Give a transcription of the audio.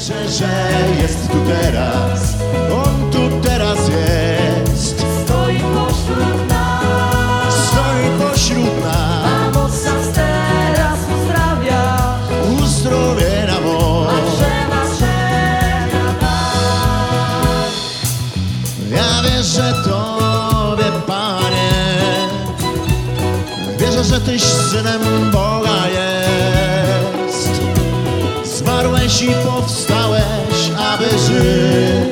wierzę, że jest tu teraz, On tu teraz jest. Stoi pośród nas, Stoi pośród nas, a moc nas teraz uzdrawia, uzdrowie na moc. Ja wierzę Tobie, Panie, wierzę, że Tyś Synem Boga jest. Zmarłeś i powstałeś, aby żyć.